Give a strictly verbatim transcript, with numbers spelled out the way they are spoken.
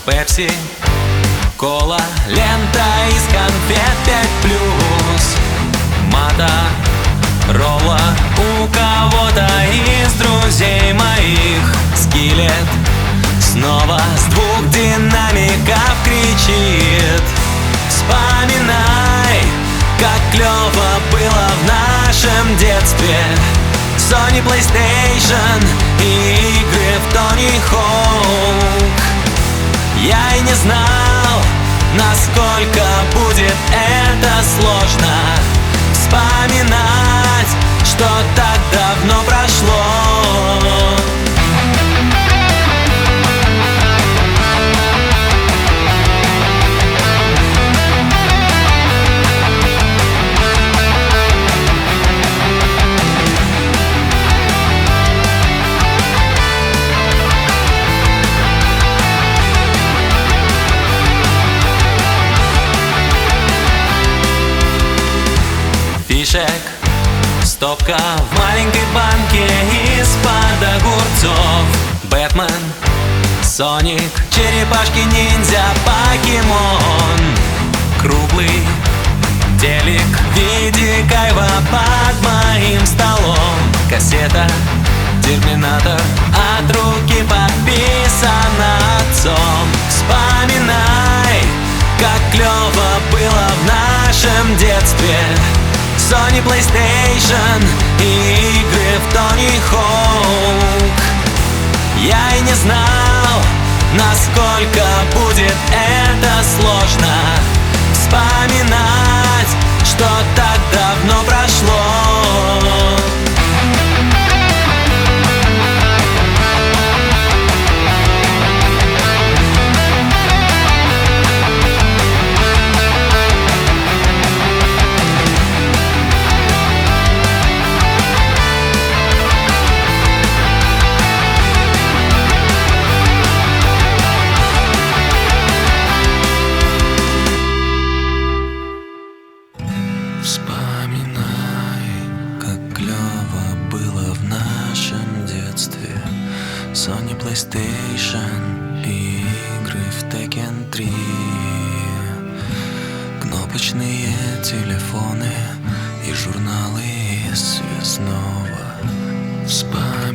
Пепси, кола, лента из конфет пять плюс, Моторола у кого-то из друзей моих. Скиллет снова с двух динамиков кричит: вспоминай, как клёво было в нашем детстве. Sony PlayStation и игры в Тони Хоук. Я и не знал, насколько будет это сложно вспоминать, что так давно прошло. Фишек стопка в маленькой банке из-под огурцов. Бэтмен, Соник, черепашки-ниндзя, покемон. Круглый телек в виде кайва под моим столом. Кассета Терминатор от руки подписана отцом. Вспоминай, как клёво было в нашем детстве. Sony PlayStation и игры в Тони Хоук. Я и не знал, насколько будет это сложно вспоминать, что так давно прошло. Вспоминай, как клёво было в нашем детстве. Sony PlayStation и игры в Tekken три. Кнопочные телефоны и журналы из связного. Вспоминай.